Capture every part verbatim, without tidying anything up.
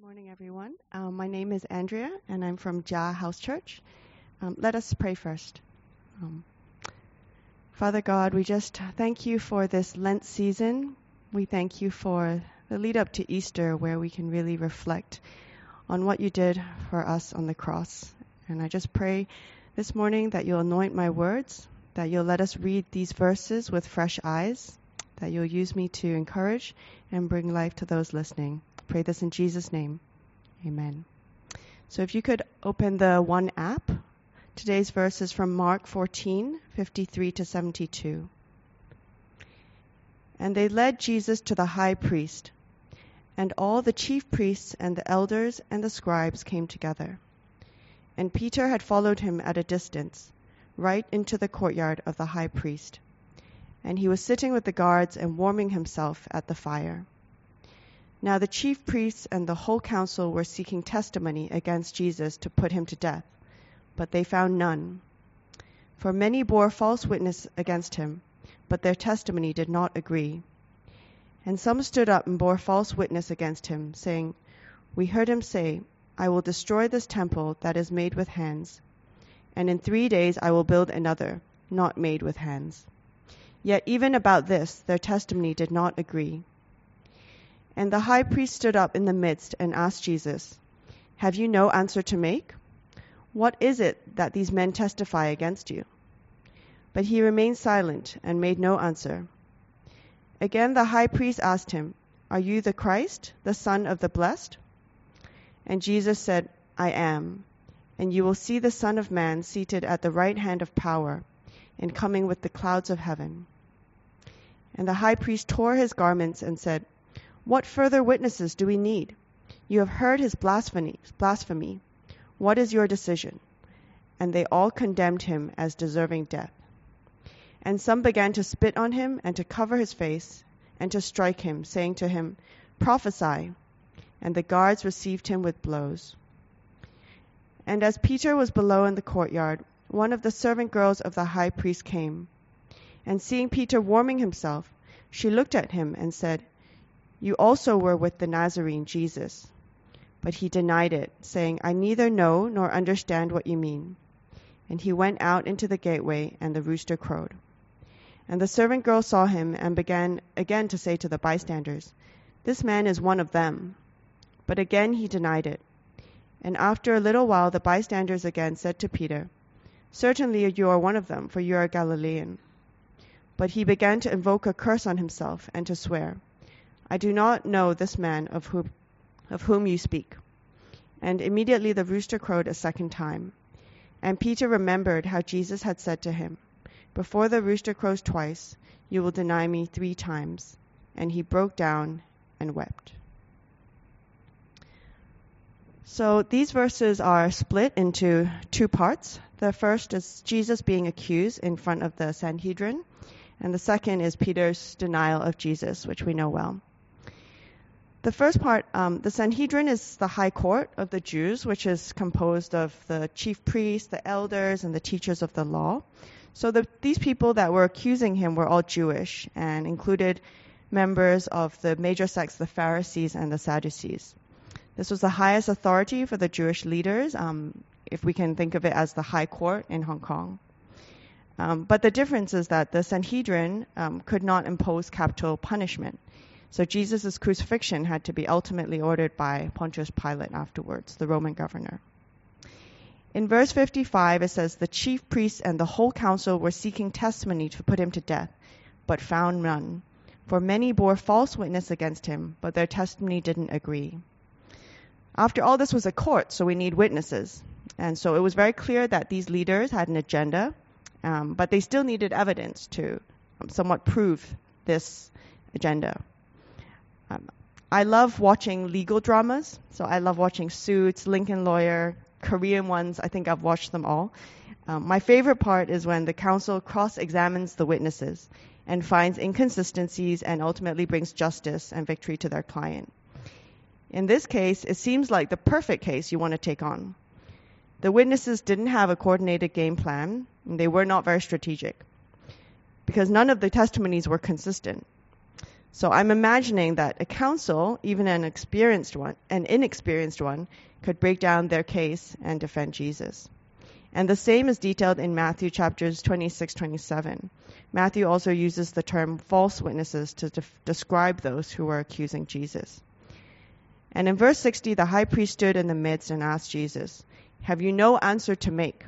Morning, everyone. Um, my name is Andrea, and I'm from Jah House Church. Um, let us pray first. Um, Father God, we just thank you for this Lent season. We thank you for the lead up to Easter, where we can really reflect on what you did for us on the cross. And I just pray this morning that you'll anoint my words, that you'll let us read these verses with fresh eyes, that you'll use me to encourage and bring life to those listening. Pray this in Jesus' name. Amen. So if you could open the One app. Today's verse is from Mark fourteen, fifty-three to seventy-two. And they led Jesus to the high priest, and all the chief priests and the elders and the scribes came together. And Peter had followed him at a distance, right into the courtyard of the high priest. And he was sitting with the guards and warming himself at the fire. Now the chief priests and the whole council were seeking testimony against Jesus to put him to death, but they found none. For many bore false witness against him, but their testimony did not agree. And some stood up and bore false witness against him, saying, We heard him say, I will destroy this temple that is made with hands, and in three days I will build another, not made with hands. Yet even about this their testimony did not agree. And the high priest stood up in the midst and asked Jesus, Have you no answer to make? What is it that these men testify against you? But he remained silent and made no answer. Again the high priest asked him, Are you the Christ, the Son of the Blessed? And Jesus said, I am. And you will see the Son of Man seated at the right hand of power, and coming with the clouds of heaven. And the high priest tore his garments and said, What further witnesses do we need? You have heard his blasphemy. Blasphemy. What is your decision? And they all condemned him as deserving death. And some began to spit on him and to cover his face and to strike him, saying to him, Prophesy. And the guards received him with blows. And as Peter was below in the courtyard, one of the servant girls of the high priest came. And seeing Peter warming himself, she looked at him and said, You also were with the Nazarene Jesus. But he denied it, saying, I neither know nor understand what you mean. And he went out into the gateway, and the rooster crowed. And the servant girl saw him, and began again to say to the bystanders, This man is one of them. But again he denied it. And after a little while the bystanders again said to Peter, Certainly you are one of them, for you are a Galilean. But he began to invoke a curse on himself, and to swear, I do not know this man of whom, of whom you speak. And immediately the rooster crowed a second time. And Peter remembered how Jesus had said to him, Before the rooster crows twice, you will deny me three times. And he broke down and wept. So these verses are split into two parts. The first is Jesus being accused in front of the Sanhedrin. And the second is Peter's denial of Jesus, which we know well. The first part, um, the Sanhedrin is the high court of the Jews, which is composed of the chief priests, the elders, and the teachers of the law. So the, these people that were accusing him were all Jewish and included members of the major sects, the Pharisees and the Sadducees. This was the highest authority for the Jewish leaders, um, if we can think of it as the high court in Hong Kong. Um, but the difference is that the Sanhedrin um, could not impose capital punishment. So Jesus' crucifixion had to be ultimately ordered by Pontius Pilate afterwards, the Roman governor. In verse fifty-five, it says, The chief priests and the whole council were seeking testimony to put him to death, but found none. For many bore false witness against him, but their testimony didn't agree. After all, this was a court, so we need witnesses. And so it was very clear that these leaders had an agenda, um, but they still needed evidence to um, somewhat prove this agenda. Um, I love watching legal dramas, so I love watching Suits, Lincoln Lawyer, Korean ones. I think I've watched them all. Um, my favorite part is when the counsel cross-examines the witnesses and finds inconsistencies and ultimately brings justice and victory to their client. In this case, it seems like the perfect case you want to take on. The witnesses didn't have a coordinated game plan, and they were not very strategic, because none of the testimonies were consistent. So I'm imagining that a counsel, even an experienced one, an inexperienced one, could break down their case and defend Jesus. And the same is detailed in Matthew chapters twenty-six, twenty-seven. Matthew also uses the term false witnesses to def- describe those who were accusing Jesus. And in verse sixty, the high priest stood in the midst and asked Jesus, "Have you no answer to make?"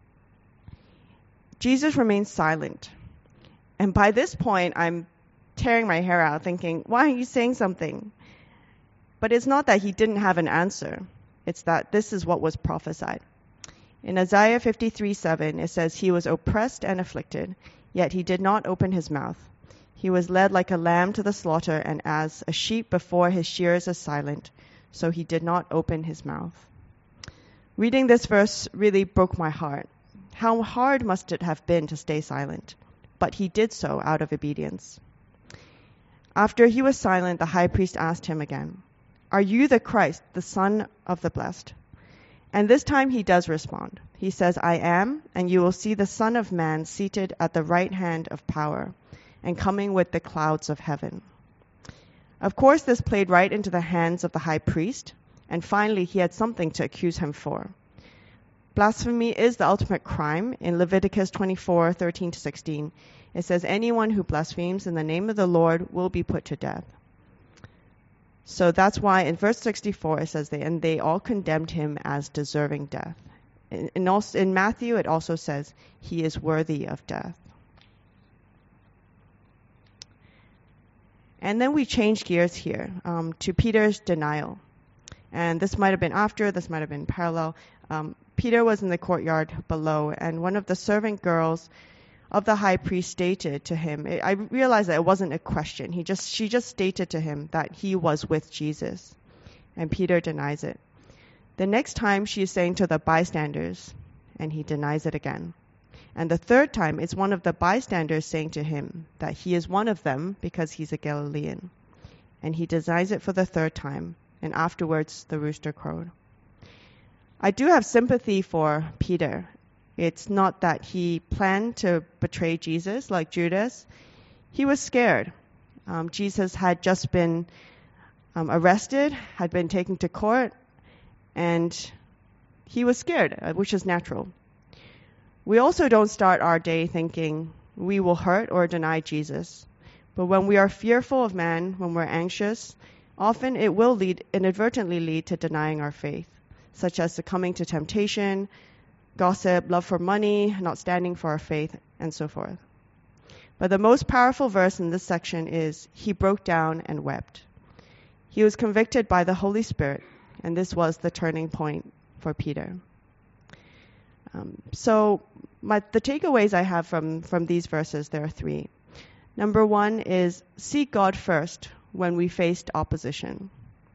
Jesus remained silent. And by this point, I'm tearing my hair out thinking, why are you saying something? But it's not that he didn't have an answer. It's that this is what was prophesied. In Isaiah fifty-three seven, it says, "He was oppressed and afflicted, yet he did not open his mouth. He was led like a lamb to the slaughter, and as a sheep before his shearers is silent, so he did not open his mouth." Reading this verse really broke my heart. How hard must it have been to stay silent? But he did so out of obedience. After he was silent, the high priest asked him again, "Are you the Christ, the Son of the Blessed?" And this time he does respond. He says, "I am, and you will see the Son of Man seated at the right hand of power and coming with the clouds of heaven." Of course, this played right into the hands of the high priest, and finally he had something to accuse him for. Blasphemy is the ultimate crime. In Leviticus twenty-four, thirteen to sixteen, it says, "Anyone who blasphemes in the name of the Lord will be put to death." So that's why in verse sixty-four it says, they, and they all condemned him as deserving death. In, in, also, in Matthew it also says, he is worthy of death. And then we change gears here um, to Peter's denial. And this might have been after, this might have been parallel. Um, Peter was in the courtyard below, and one of the servant girls of the high priest stated to him, I realized that it wasn't a question. He just, she just stated to him that he was with Jesus, and Peter denies it. The next time she is saying to the bystanders, and he denies it again. And the third time, it's one of the bystanders saying to him that he is one of them because he's a Galilean. And he denies it for the third time, and afterwards the rooster crowed. I do have sympathy for Peter. It's not that he planned to betray Jesus like Judas. He was scared. Um, Jesus had just been um, arrested, had been taken to court, and he was scared, which is natural. We also don't start our day thinking we will hurt or deny Jesus. But when we are fearful of man, when we're anxious, often it will lead, inadvertently lead to denying our faith, such as succumbing to temptation, gossip, love for money, not standing for our faith, and so forth. But the most powerful verse in this section is, he broke down and wept. He was convicted by the Holy Spirit, and this was the turning point for Peter. Um, so my, the takeaways I have from, from these verses, there are three. Number one is, seek God first when we faced opposition.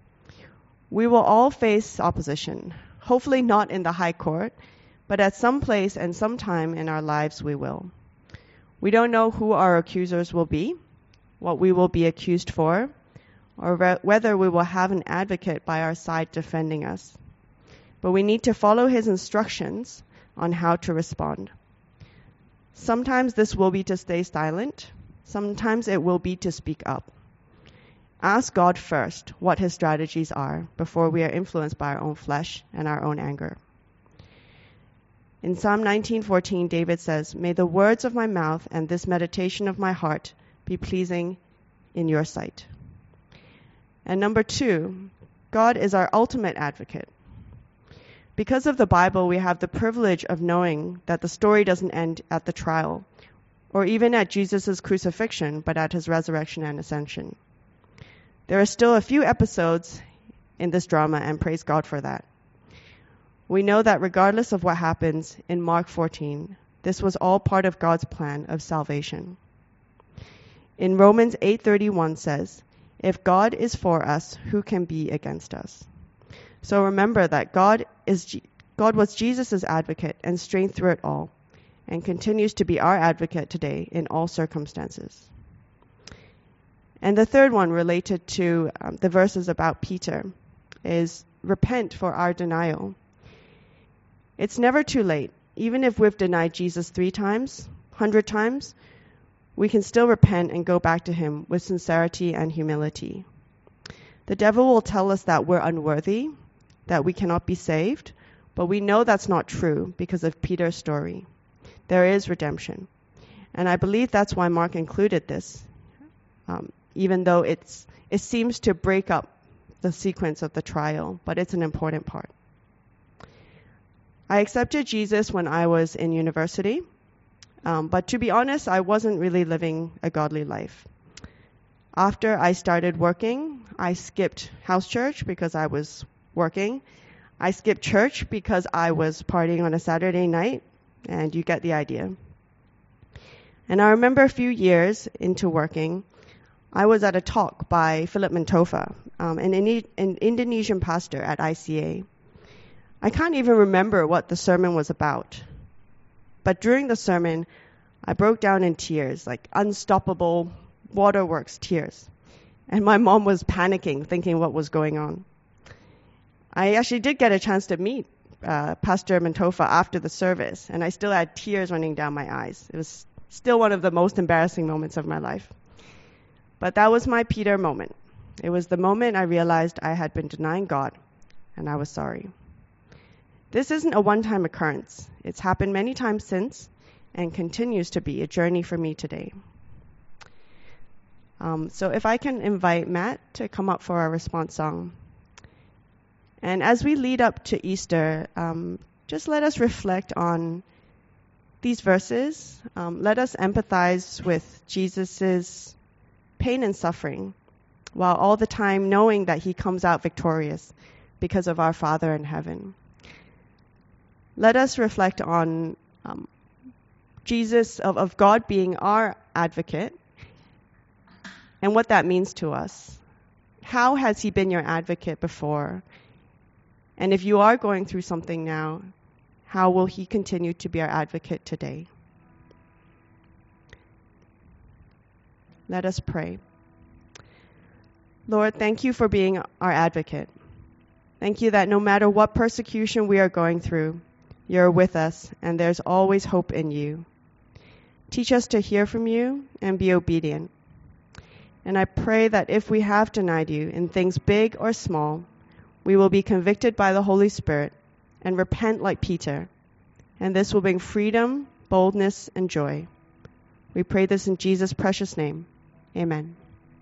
We will all face opposition, hopefully not in the high court, but at some place and some time in our lives we will. We don't know who our accusers will be, what we will be accused for, or re- whether we will have an advocate by our side defending us. But we need to follow his instructions on how to respond. Sometimes this will be to stay silent. Sometimes it will be to speak up. Ask God first what his strategies are before we are influenced by our own flesh and our own anger. In Psalm nineteen fourteen, David says, "May the words of my mouth and this meditation of my heart be pleasing in your sight." And number two, God is our ultimate advocate. Because of the Bible, we have the privilege of knowing that the story doesn't end at the trial, or even at Jesus' crucifixion, but at his resurrection and ascension. There are still a few episodes in this drama, and praise God for that. We know that regardless of what happens in Mark fourteen, this was all part of God's plan of salvation. In Romans eight thirty-one says, "If God is for us, who can be against us?" So remember that God is God was Jesus' advocate and strength through it all, and continues to be our advocate today in all circumstances. And the third one, related to um, the verses about Peter, is repent for our denial. It's never too late. Even if we've denied Jesus three times, hundred times, we can still repent and go back to him with sincerity and humility. The devil will tell us that we're unworthy, that we cannot be saved, but we know that's not true because of Peter's story. There is redemption. And I believe that's why Mark included this, um, even though it's it seems to break up the sequence of the trial, but it's an important part. I accepted Jesus when I was in university, um, but to be honest, I wasn't really living a godly life. After I started working, I skipped house church because I was working. I skipped church because I was partying on a Saturday night, and you get the idea. And I remember a few years into working, I was at a talk by Philip Mentofa, um, an, an Indonesian pastor at I C A. I can't even remember what the sermon was about. But during the sermon, I broke down in tears, like unstoppable waterworks tears. And my mom was panicking, thinking what was going on. I actually did get a chance to meet uh, Pastor Mentofa after the service, and I still had tears running down my eyes. It was still one of the most embarrassing moments of my life. But that was my Peter moment. It was the moment I realized I had been denying God, and I was sorry. This isn't a one-time occurrence. It's happened many times since, and continues to be a journey for me today. Um, so if I can invite Matt to come up for our response song. And as we lead up to Easter, um, just let us reflect on these verses. Um, let us empathize with Jesus's pain and suffering, while all the time knowing that he comes out victorious because of our Father in heaven. Let us reflect on um, Jesus, of, of God being our advocate, and what that means to us. How has he been your advocate before? And if you are going through something now, how will he continue to be our advocate today? Let us pray. Lord, thank you for being our advocate. Thank you that no matter what persecution we are going through, you're with us, and there's always hope in you. Teach us to hear from you and be obedient. And I pray that if we have denied you in things big or small, we will be convicted by the Holy Spirit and repent like Peter. And this will bring freedom, boldness, and joy. We pray this in Jesus' precious name. Amen.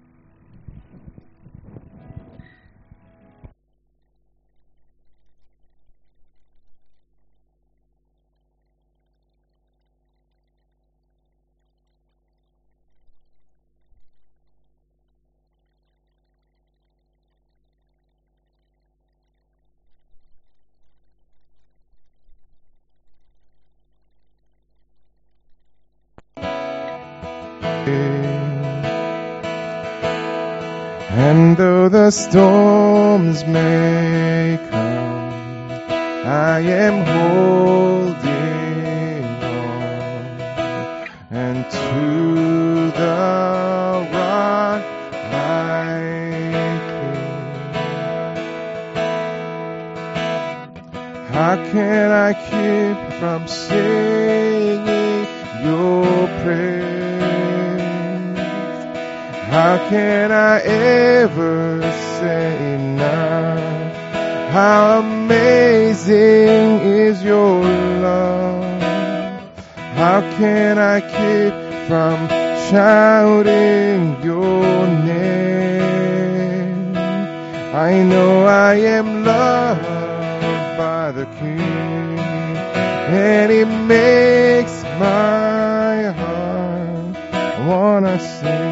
And though the storms may come, I am holding on, and to the rock I cling. How can I keep from singing your praise? How can I ever say enough? How amazing is your love? How can I keep from shouting your name? I know I am loved by the King, and it makes my heart wanna sing.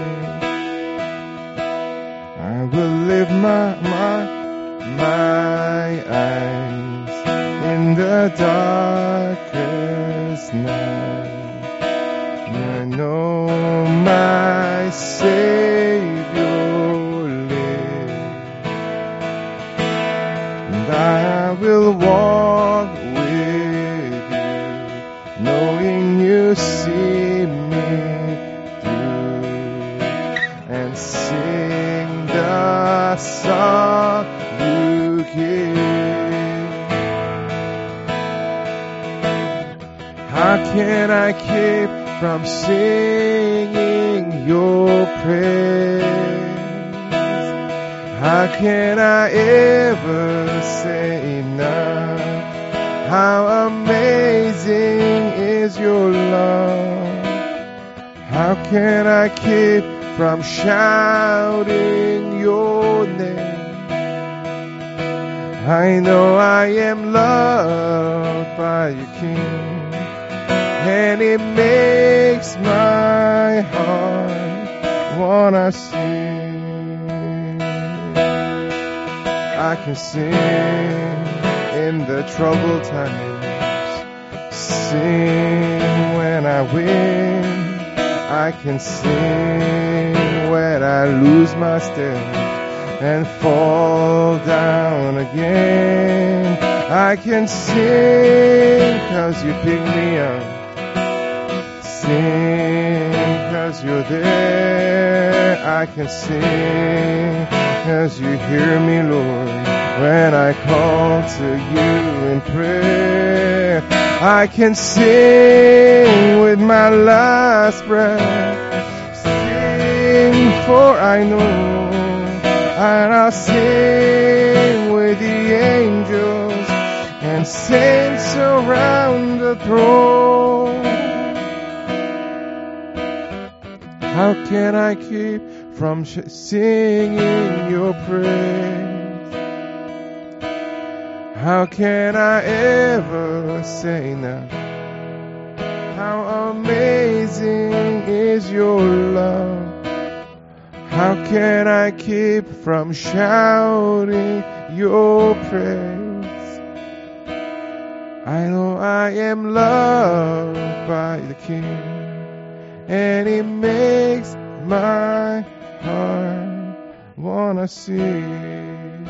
I will lift my, my, my eyes in the darkest night. I know my Savior lives, and I will walk with you, knowing you see me through, and sing the song you give. How can I keep from singing your praise. How can I ever say enough? How amazing is your love. How can I keep from shouting your name? I know I am loved by your King, and it makes my heart wanna sing. I can sing in the troubled times, sing when I win. I can sing when I lose my step and fall down again. I can sing 'cause you pick me up, sing 'cause you're there. I can sing 'cause you hear me, Lord, when I call to you in prayer. I can sing with my last breath, sing for I know. And I'll sing with the angels and saints around the throne. How can I keep from sh- singing your praise? How can I ever say now? How amazing is your love. How can I keep from shouting your praise? I know I am loved by the King, and it makes my heart wanna sing.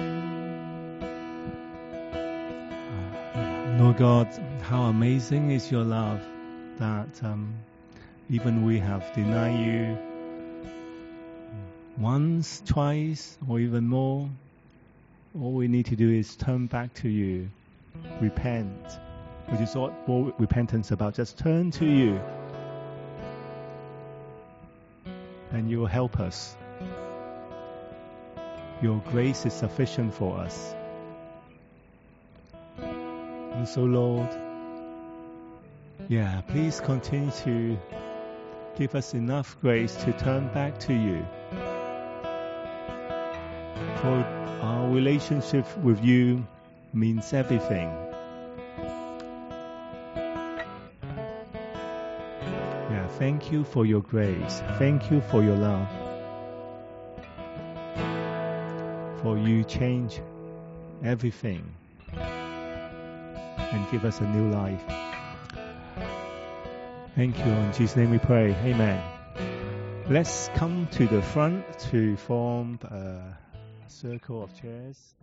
Lord God, how amazing is your love that um, even we have denied you once, twice, or even more. All we need to do is turn back to you, repent, which is all, all repentance about. Just turn to you, and you will help us. Your grace is sufficient for us. And so, Lord, yeah, please continue to give us enough grace to turn back to you. For our relationship with you means everything. Yeah, thank you for your grace. Thank you for your love. For you change everything and give us a new life. Thank you. In Jesus' name we pray. Amen. Let's come to the front to form a circle of chairs.